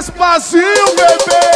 Gasparzinho, bebê.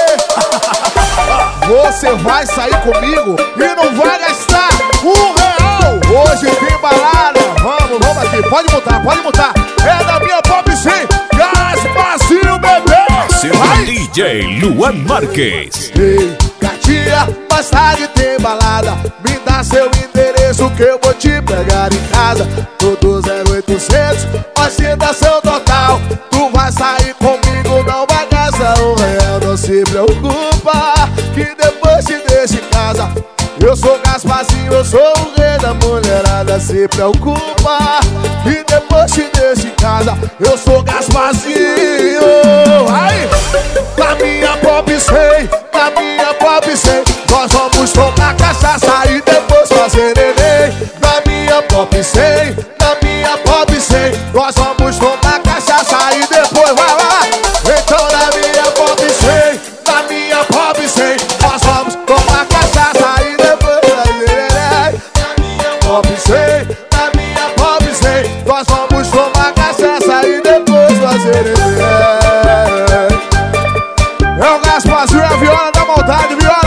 Você vai sair comigo e não vai gastar R$1. Hoje tem balada. Vamos aqui. Pode mutar. É da minha Pop Sim. Gasparzinho, bebê. Seu DJ Luan Marques. Ei, gatinha, mais tarde tem balada. Me dá seu endereço que eu vou te pegar em casa. Tudo 0800, ostentação total. Tu vai sair comigo, não vai gastar R$1. Não se preocupa, que depois te deixa em casa. Eu sou Gasparzinho, eu sou o rei da mulherada. Se preocupa, que depois te deixa em casa. Eu sou Gasparzinho. Ai! Na minha Pop Sim, na minha Pop Sim, nós vamos tomar cachaça e depois fazer neném. Na minha Pop Sim, na minha Pop Sim, nós vamos tomar cachaça e depois vai lá. Então na minha Pop Sim, na minha Pop Sim, nós vamos tomar cachaça e depois fazer neném. Na minha Pop Sim, na minha Pop Sim, nós vamos tomar cachaça e depois fazer neném. É o Gasparzinho, é a viola da maldade. Viola.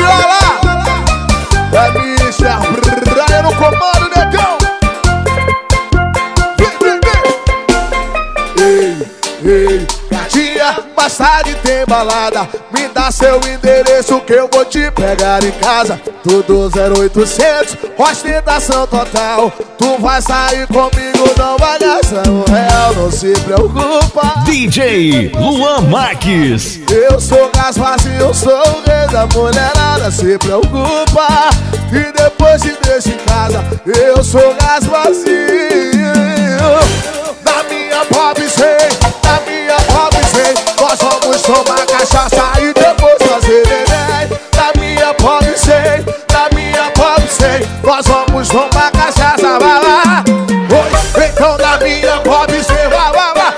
É Mr. Brian no comando, negão. Ei, gatinha, mais tarde tem balada. Me dá seu endereço que eu vou te pegar em casa. Tudo 0800, ostentação total. Tu vai sair comigo, não vai gastar R$1. Não se preocupa. DJ Luan Marques. Eu sou Gasparzinho, eu sou o rei da mulherada. Se preocupa, e depois te deixa em casa. Eu sou Gasparzinho. Na minha Pop Sim, na minha Pop Sim, nós vamos tomar cachaça e depois fazer neném. Na minha Pop Sim, na minha Pop Sim, nós vamos tomar cachaça, vai lá. Oi, então na minha Pop Sim, vai.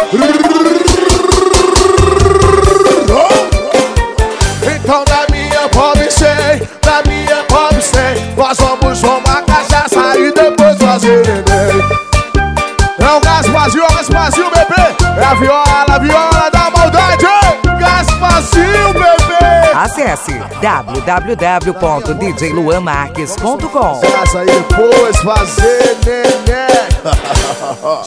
Então na minha Pop Sim, na minha Pop Sim, nós vamos tomar cachaça e depois fazer neném. É o Gasparzinho, bebê. É a viola da maldade. Gasparzinho, bebê. Acesse www.djluanmarques.com. Casa e depois fazer neném.